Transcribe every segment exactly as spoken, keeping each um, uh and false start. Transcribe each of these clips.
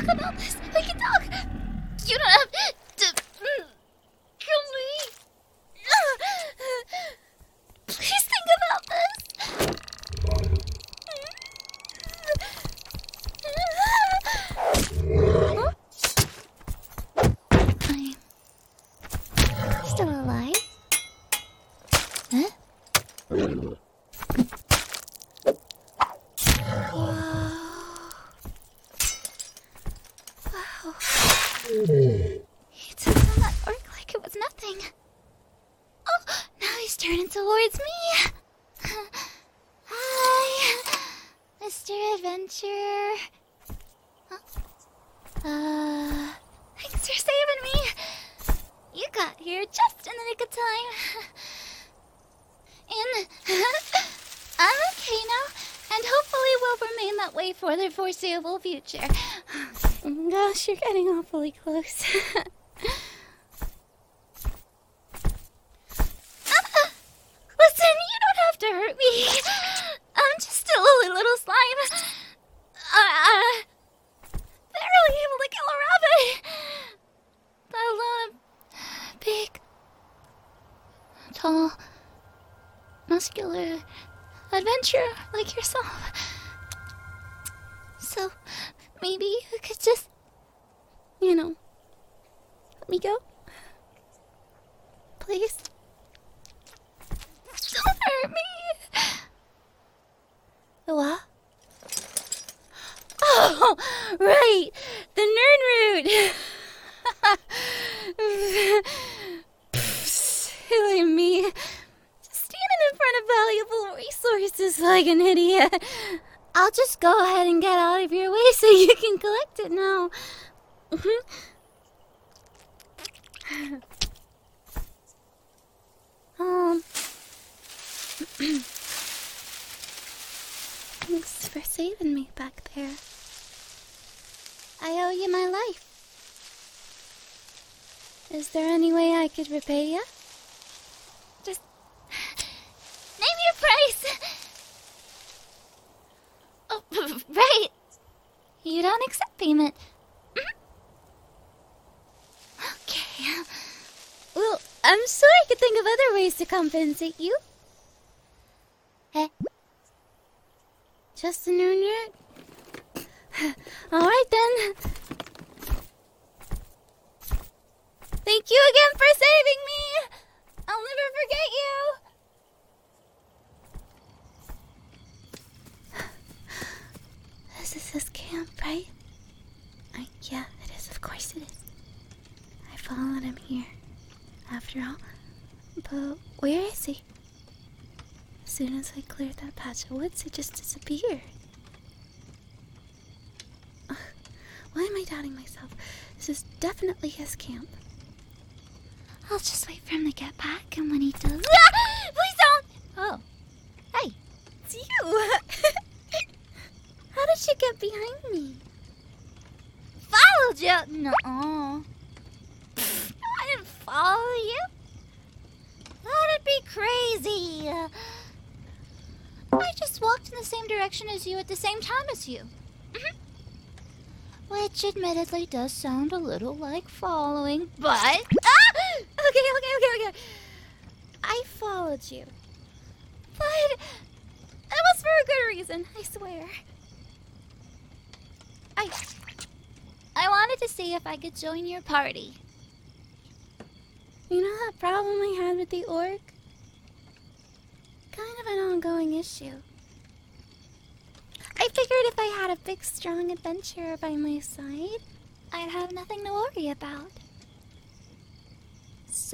talk about this. We can talk. You don't have to mm, kill me. Please think about this. I'm still alive. Huh? He took on that orc like it was nothing. Oh, now he's turning towards me. Hi, Mister Adventurer. Huh? Uh, thanks for saving me. You got here just in the nick of time. And I'm okay now, and hopefully will remain that way for the foreseeable future. Gosh, you're getting awfully close. uh, listen, you don't have to hurt me. I'm just a lily little slime. Uh, uh, barely able to kill a rabbit. Let alone a big, tall, muscular adventurer like yourself. So, maybe you could just, you know, let me go? Please? Don't hurt me! The what? Oh, right! The Nirnroot! Silly me. Just standing in front of valuable resources like an idiot. I'll just go ahead and get out of your way so you can collect it now. um. Thanks for saving me back there. I owe you my life. Is there any way I could repay you? Just name your price. Oh, right. You don't accept payment. Okay. Well, I'm sure I could think of other ways to compensate you. Hey. Just a Nirnroot? Alright then. Thank you again for saving me! I'll never forget you! This is his camp, right? I, yeah, it is. Of course it is. I followed him here, after all. But where is he? As soon as I cleared that patch of woods, he just disappeared. Ugh, why am I doubting myself? This is definitely his camp. I'll just wait for him to get back, and when he does... Ah! Please don't! Oh. Hey. It's you! How did you get behind me? Followed you? No. I didn't follow you. That'd be crazy. I just walked in the same direction as you at the same time as you. Mm-hmm. Which admittedly does sound a little like following, but... Ah! Okay, okay, okay, okay. I followed you. But it was for a good reason, I swear. I... I wanted to see if I could join your party. You know that problem I had with the orc? Kind of an ongoing issue. I figured if I had a big, strong adventurer by my side, I'd have nothing to worry about. So...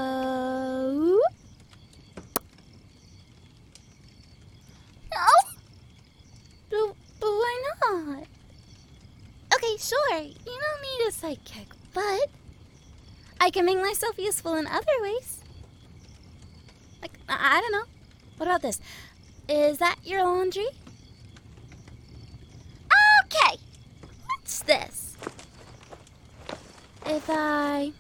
No? But, but why not? Okay, sure, you don't need a sidekick, but I can make myself useful in other ways. Like, I, I don't know. What about this? Is that your laundry? Okay, what's this? If I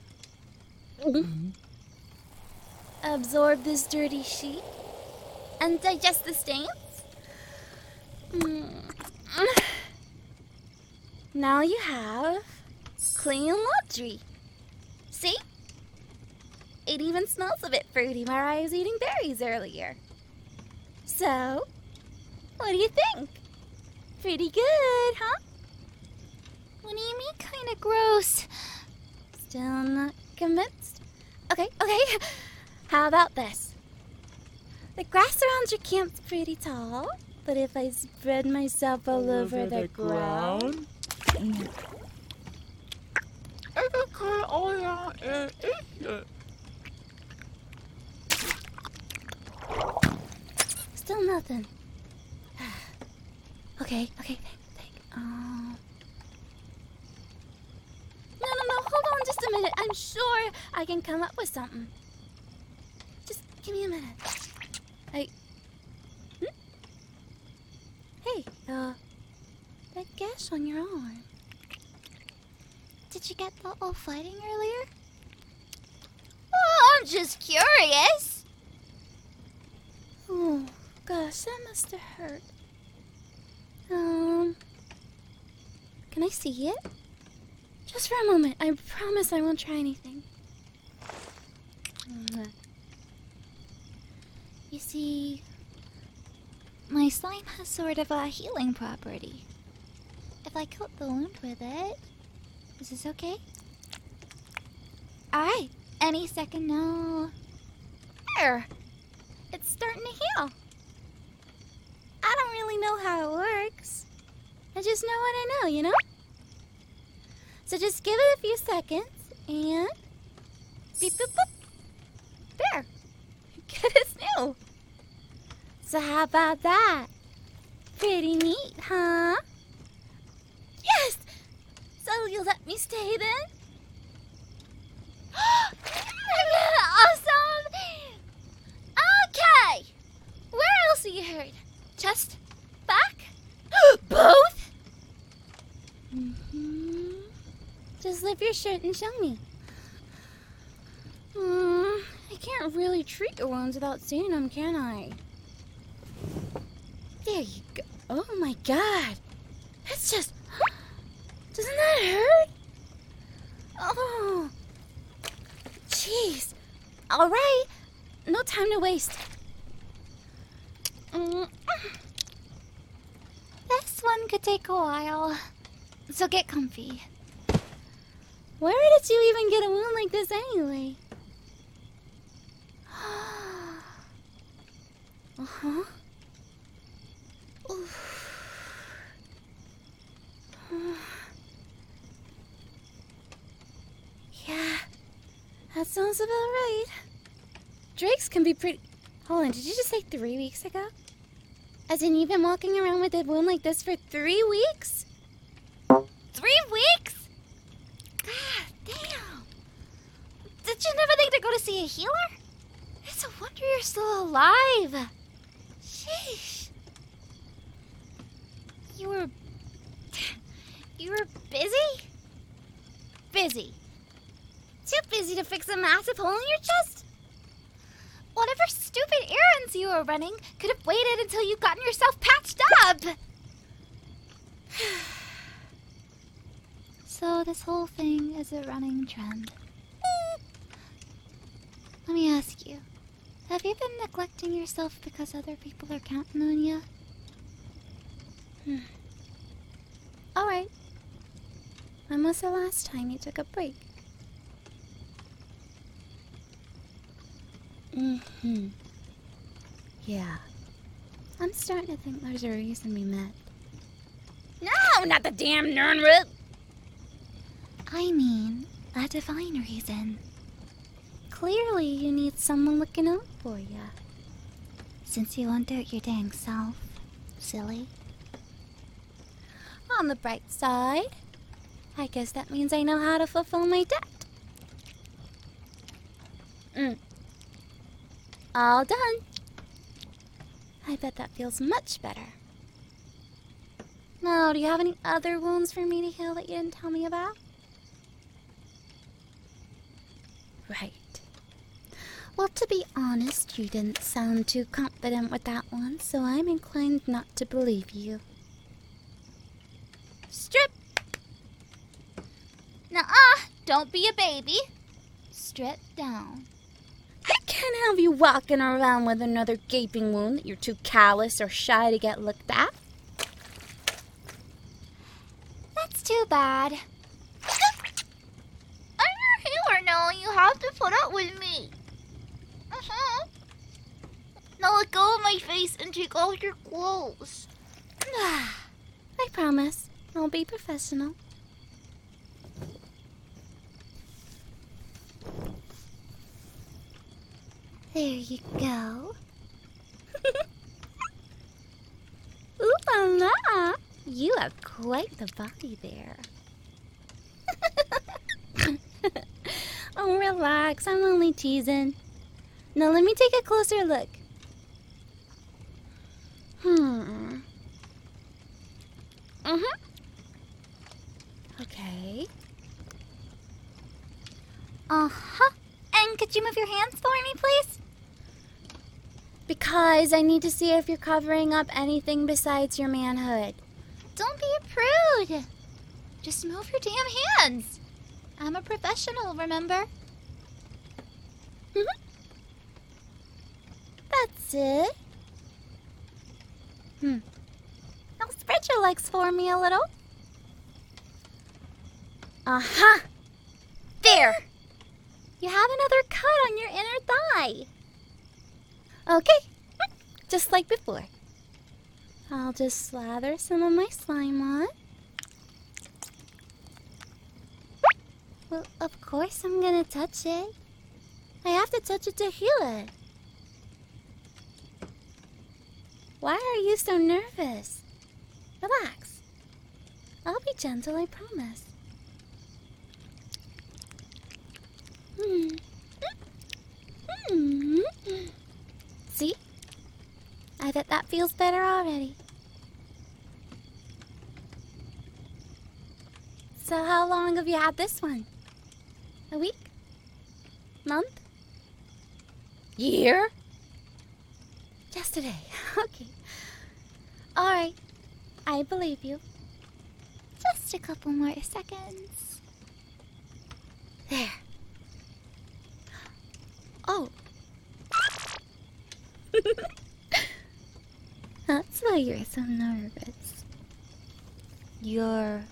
absorb this dirty sheet and digest the stains, Now you have clean laundry. See? It even smells a bit fruity where I was eating berries earlier. So, what do you think? Pretty good, huh? What do you mean kinda gross? Still not convinced? Okay, okay. How about this? The grass around your camp's pretty tall, but if I spread myself all, all over, over the, the ground... ground? I can cut all around and eat it. Still nothing. Okay, okay, think, think. Um... No, no, no, hold on just a minute. I'm sure I can come up with something. Just give me a minute. I... Hmm? Hey, uh... that gash on your arm. Did you get the little fighting earlier? Oh, I'm just curious. Oh, gosh, that must have hurt. Um... Can I see it? Just for a moment. I promise I won't try anything. You see, my slime has sort of a healing property. If I coat the wound with it, is this okay? Alright, any second now. There! It's starting to heal. I don't really know how it works. I just know what I know, you know? So just give it a few seconds and beep boop boop. There. Good as new. So how about that? Pretty neat, huh? Yes! So you'll let me stay then? Awesome! Okay! Where else are you hurt? Chest? Back? Both? Mm-hmm. Just lift your shirt and show me. Mm, I can't really treat your wounds without seeing them, can I? There you go. Oh my god. That's just... Doesn't that hurt? Oh. Jeez. Alright. No time to waste. Mm. This one could take a while. So get comfy. Where did you even get a wound like this anyway? Uh-huh. Yeah, that sounds about right. Drakes can be pretty... Hold on, did you just say three weeks ago? As in you've been walking around with a wound like this for three weeks? Three weeks? God damn. Did you never think to go to see a healer? It's a wonder you're still alive. Sheesh. You were... You were busy? Busy. Too busy to fix a massive hole in your chest? Whatever stupid errands you were running could have waited until you'd gotten yourself patched up. So this whole thing is a running trend. Let me ask you, have you been neglecting yourself because other people are counting on you? Hmm. Alright. When was the last time you took a break? Mm-hmm. Yeah. I'm starting to think there's a reason we met. No, not the damn Nernroot! I mean, a divine reason. Clearly you need someone looking out for you. Since you won't do it your dang self, silly. On the bright side, I guess that means I know how to fulfill my debt. Mm. All done. I bet that feels much better. Now, do you have any other wounds for me to heal that you didn't tell me about? Right. Well, to be honest, you didn't sound too confident with that one, so I'm inclined not to believe you. Strip! Nuh-uh, don't be a baby. Strip down. I can't have you walking around with another gaping wound that you're too callous or shy to get looked at. That's too bad. I'm your healer now, and you have to put up with me. Uh-huh. Now let go of my face and take off your clothes. I promise. I'll be professional. There you go. Ooh la la! You have quite the body there. Oh, relax. I'm only teasing. Now let me take a closer look. Hmm. Mm-hmm. Okay. Uh-huh. And could you move your hands for me, please? Because I need to see if you're covering up anything besides your manhood. Don't be a prude. Just move your damn hands. I'm a professional, remember? Mm-hmm. That's it. Hmm. Now spread your legs for me a little. Uh-huh. There. You have another cut on your inner thigh. Okay. Just like before. I'll just slather some of my slime on. Well, of course I'm gonna touch it. I have to touch it to heal it. Why are you so nervous? Relax. I'll be gentle, I promise. Hmm. Hmm. See? I bet that feels better already. So how long have you had this one? A week? Month? Year? Yesterday. Okay. Alright. I believe you. Just a couple more seconds. There. Oh. That's why you're so nervous. Your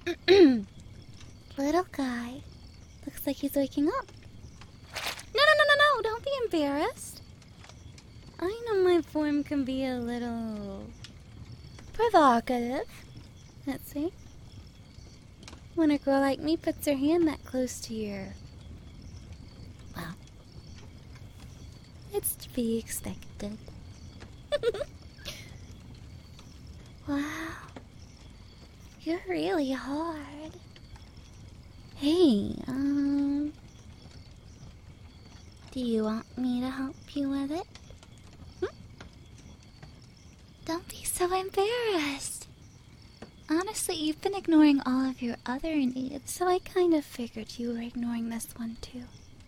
little guy looks like he's waking up. No, no, no, no, no. Don't be embarrassed. I know my form can be a little provocative. Let's see. When a girl like me puts her hand that close to your... well, it's to be expected. Wow. You're really hard. Hey, um... do you want me to help you with it? Hmm? Don't be so embarrassed. Honestly, you've been ignoring all of your other needs. So I kind of figured you were ignoring this one too.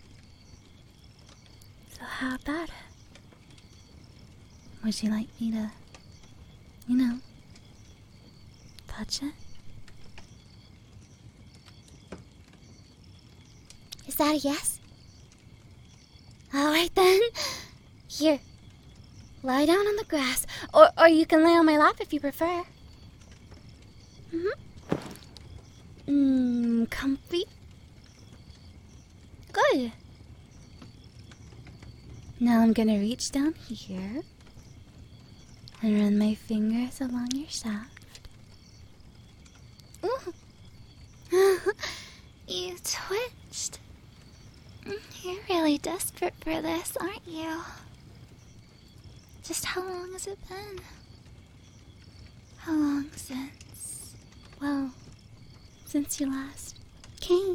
So how about it? Would you like me to, you know, touch it? Is that a yes? Alright then. Here. Lie down on the grass. Or, or you can lay on my lap if you prefer. Mm-hmm. Mmm, comfy. Good. Now I'm gonna reach down here and run my fingers along your shaft. Ooh. You twitched. You're really desperate for this, aren't you? Just how long has it been? How long since? Well, since you last came.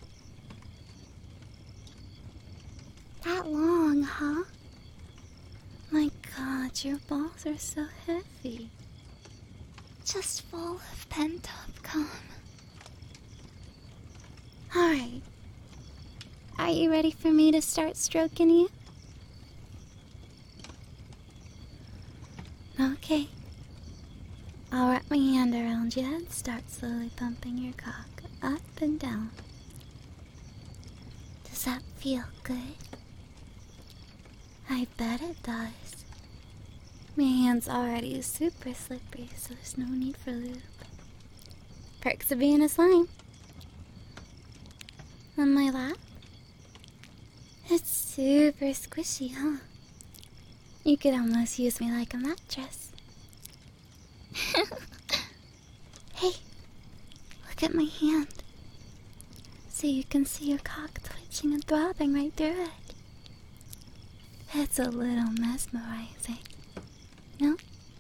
That long, huh? My God, your balls are so heavy. Just full of pent-up calm. Alright. Are you ready for me to start stroking you? Okay. I'll wrap my hand around you and start slowly pumping your cock. up and down. Does that feel good? I bet it does. My hand's already super slippery, so there's no need for lube. Perks of being a slime. On my lap? It's super squishy, huh? You could almost use me like a mattress. Hey, look at my hand. So you can see your cock twitching and throbbing right through it. It's a little mesmerizing. No?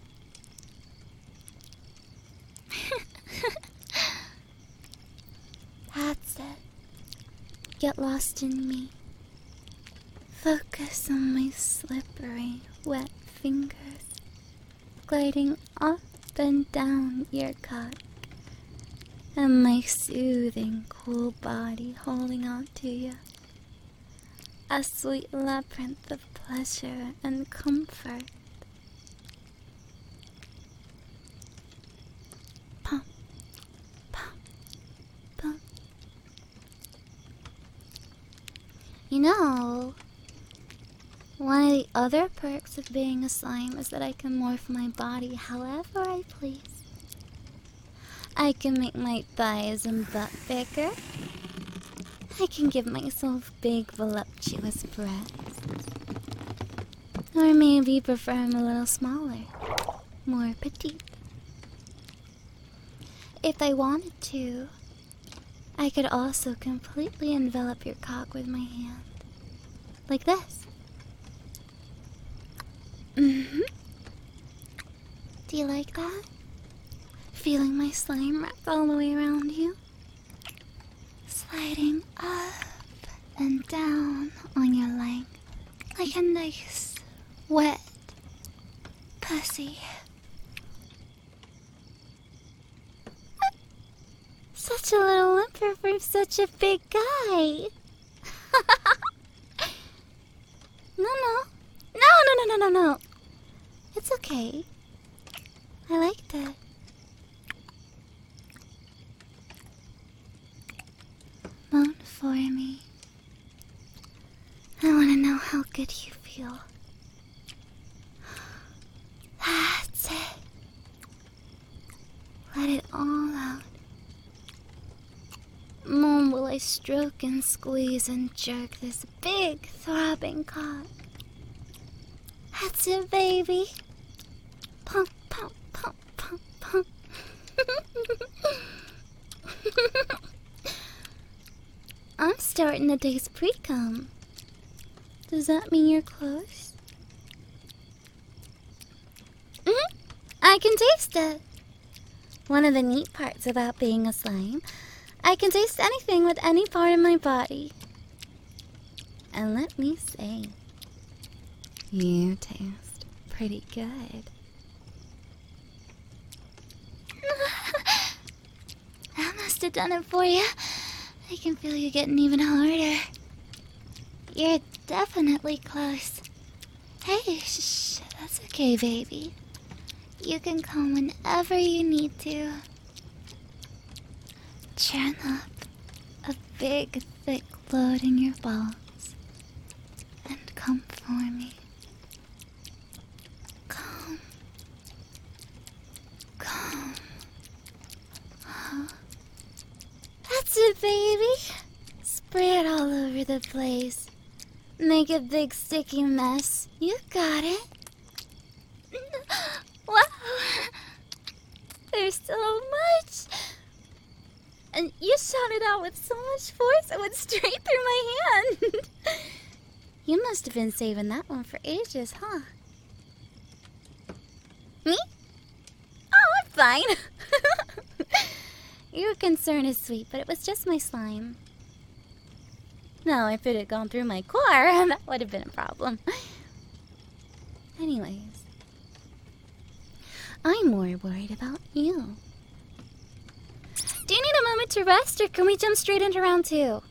That's it. Get lost in me. Focus on my slippery, wet fingers, gliding up and down your cock, and my soothing, cool body holding on to you. A sweet labyrinth of pleasure and comfort. Pump, pump, pump. You know, one of the other perks of being a slime is that I can morph my body however I please. I can make my thighs and butt bigger. I can give myself big, voluptuous breasts. Or maybe prefer them a little smaller, more petite. If I wanted to, I could also completely envelop your cock with my hand. Like this. Mm-hmm. Do you like that? Feeling my slime wrapped all the way around you? Sliding up and down on your leg like a nice, wet pussy. Such a little whimper for such a big guy. No, no. No, no, no, no, no, no. It's okay. I liked it. Moan for me. I want to know how good you feel. That's it. Let it all out. Moan while I stroke and squeeze and jerk this big throbbing cock. That's it, baby. Pump, pump, pump, pump, pump. I'm starting to taste pre-cum. Does that mean you're close? Mm-hmm. I can taste it. One of the neat parts about being a slime, I can taste anything with any part of my body. And let me say, you taste pretty good. That must have done it for you. I can feel you getting even harder. You're definitely close. Hey, shh, that's okay, baby. You can come whenever you need to. Churn up a big, thick load in your balls. And come for me. Come. Come. Huh? That's it, baby. Spray it all over the place. Make a big sticky mess. You got it. Wow. There's so much. And you shot it out with so much force it went straight through my hand. You must have been saving that one for ages, huh? Me? Oh, I'm fine. Your concern is sweet, but it was just my slime. No, if it had gone through my core, that would have been a problem. Anyways, I'm more worried about you. Do you need a moment to rest, or can we jump straight into round two?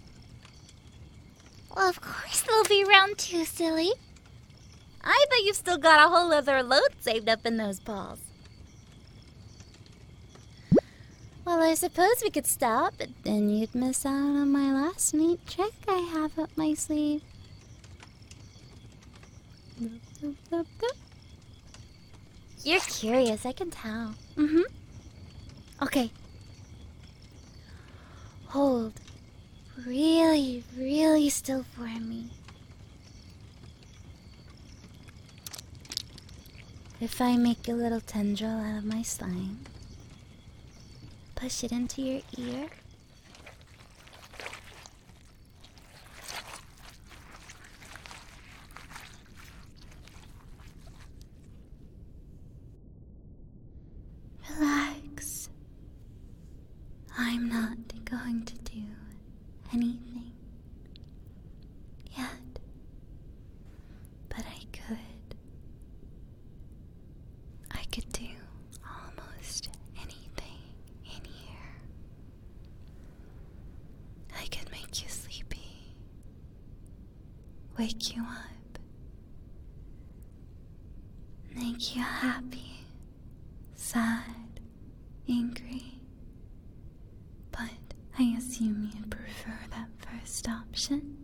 Well, of course there'll be round two, silly. I bet you've still got a whole other load saved up in those balls. Well, I suppose we could stop, but then you'd miss out on my last neat trick I have up my sleeve. You're curious, I can tell. Mm-hmm. Okay. Hold really, really still for me. If I make a little tendril out of my slime, push it into your ear. Relax. I'm not going to do anything yet, but I could. I could do almost anything in here. I could make you sleepy, wake you up, make you happy, sad, angry. But I assume you prefer that first option.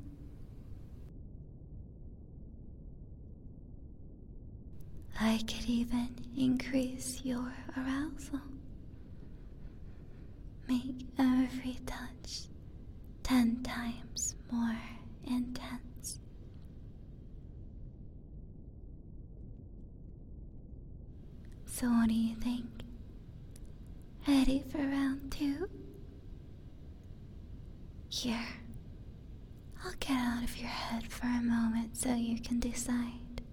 I could even increase your arousal. Make every touch ten times more intense. So what do you think? Ready for round two? Here, I'll get out of your head for a moment so you can decide.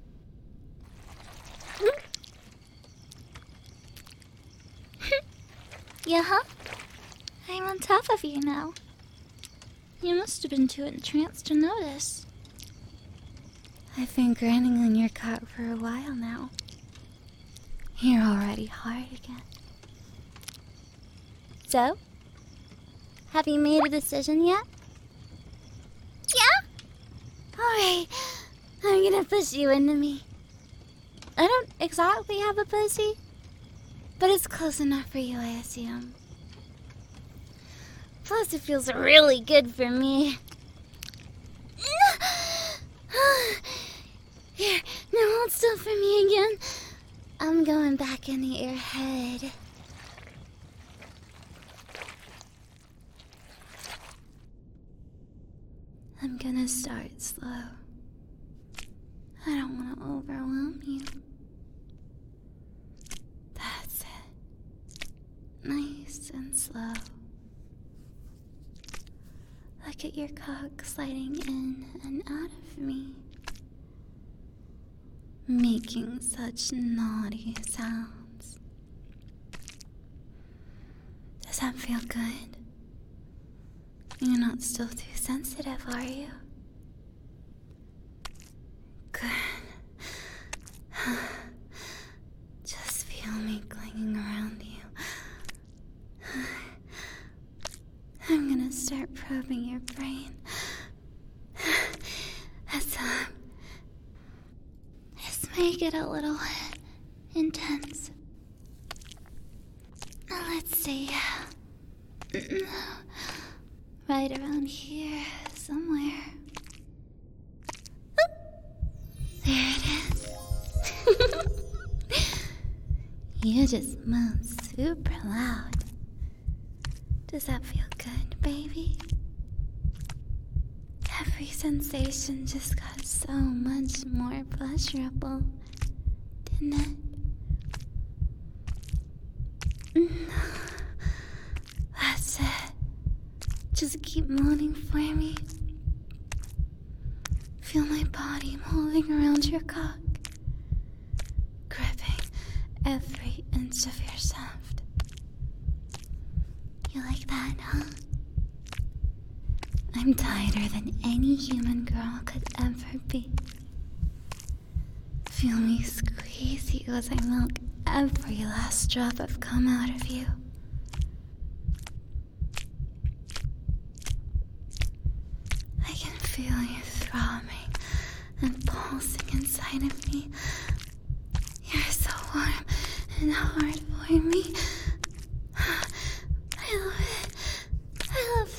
Yeah, huh? I'm on top of you now. You must have been too entranced to notice. I've been grinding on your cock for a while now. You're already hard again. So? Have you made a decision yet? Yeah? Alright, I'm gonna push you into me. I don't exactly have a pussy, but it's close enough for you, I assume. Plus, it feels really good for me. Here, now hold still for me again. I'm going back into your head. I'm gonna start slow. I don't want to overwhelm you. That's it. Nice and slow. Look at your cock sliding in and out of me. Making such naughty sounds. Does that feel good? You're not still too sensitive, are you? Good. Just feel me clinging around you. I'm gonna start probing your brain. That's um. This may get a little intense. Now let's see. Right around here, somewhere. Oh, there it is. You just moan super loud. Does that feel good, baby? Every sensation just got so much more pleasurable, didn't it? That's it. Just keep moaning for me. Feel my body moving around your cock, gripping every inch of your shaft. You like that, huh? I'm tighter than any human girl could ever be. Feel me squeeze you as I milk every last drop of cum out of you. I can feel you throbbing and pulsing inside of me. You're so warm and hard for me.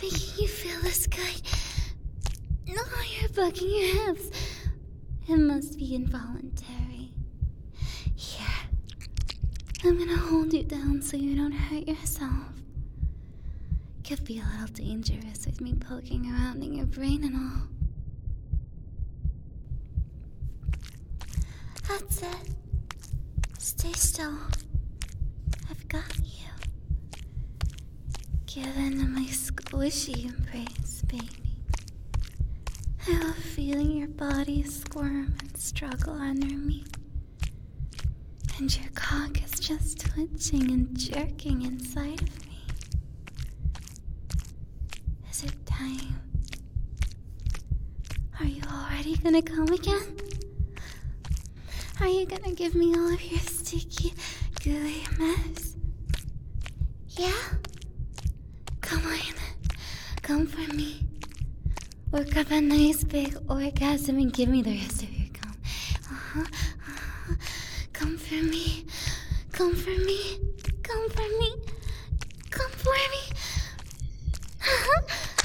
making you feel this good. No, you're bugging your hips. It must be involuntary. Here, I'm gonna hold you down so you don't hurt yourself. Could be a little dangerous with me poking around in your brain and all. That's it. Stay still. I've got you. Give in to my squishy embrace, baby. I love feeling your body squirm and struggle under me. And your cock is just twitching and jerking inside of me. Is it time? Are you already gonna come again? Are you gonna give me all of your sticky, gooey mess? Yeah? Come on. Come for me. Work up a nice big orgasm and give me the rest of your cum. Uh-huh. Uh-huh. Come for me. Come for me. Come for me. Come for me. Uh-huh.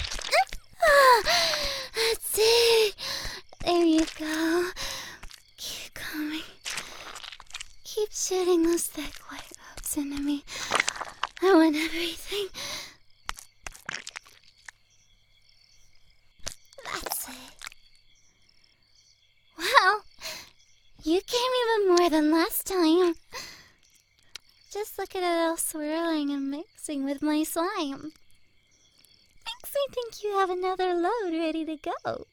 That's it. There you go. Keep coming. Keep shooting those thick white robes into me. I want everything. That's it. Wow. You came even more than last time. Just look at it all swirling and mixing with my slime. Makes me think you have another load ready to go.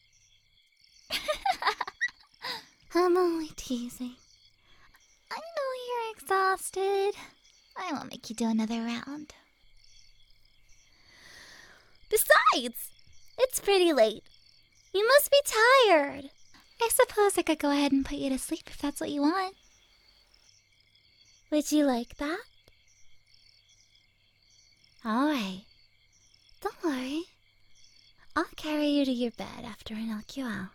I'm only teasing. I know you're exhausted. I won't make you do another round. Besides, it's pretty late. You must be tired. I suppose I could go ahead and put you to sleep if that's what you want. Would you like that? Alright. Don't worry. I'll carry you to your bed after I knock you out.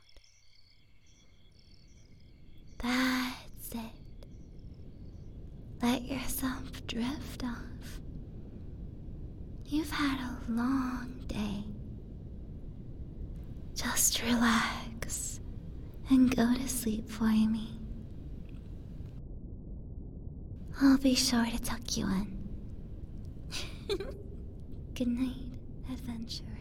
That's it. Let yourself drift off. You've had a long day. Just relax and go to sleep for me. I'll be sure to tuck you in. Good night, adventurer.